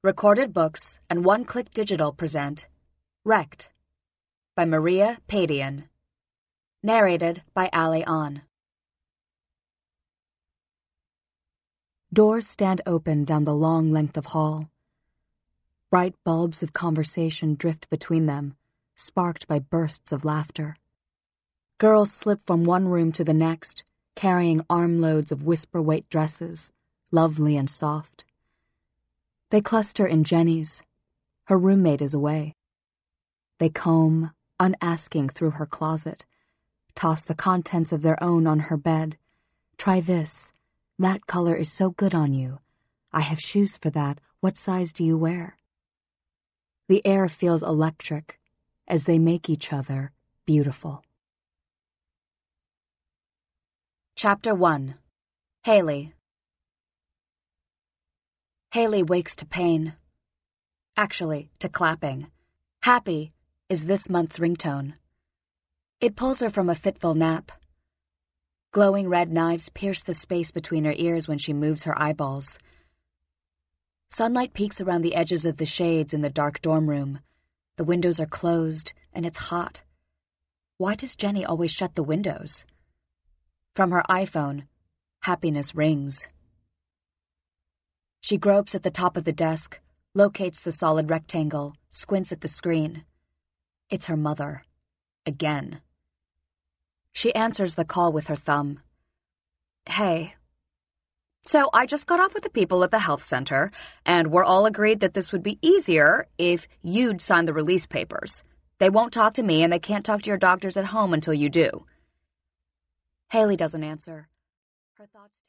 Recorded Books and One Click Digital present Wrecked by Maria Padian. Narrated by Ali An. Doors stand open down the long length of hall. Bright bulbs of conversation drift between them, sparked by bursts of laughter. Girls slip from one room to the next, carrying armloads of whisper-weight dresses, lovely and soft. They cluster in Jenny's. Her roommate is away. They comb, unasking, through her closet, toss the contents of their own on her bed. Try this. That color is so good on you. I have shoes for that. What size do you wear? The air feels electric as they make each other beautiful. Chapter 1. Haley. Haley wakes to pain. Actually, to clapping. Happy is this month's ringtone. It pulls her from a fitful nap. Glowing red knives pierce the space between her ears when she moves her eyeballs. Sunlight peeks around the edges of the shades in the dark dorm room. The windows are closed, and it's hot. Why does Jenny always shut the windows? From her iPhone, happiness rings. She gropes at the top of the desk, locates the solid rectangle, squints at the screen. It's her mother. Again. She answers the call with her thumb. Hey. So I just got off with the people at the health center, and we're all agreed that this would be easier if you'd sign the release papers. They won't talk to me, and they can't talk to your doctors at home until you do. Haley doesn't answer. Her thoughts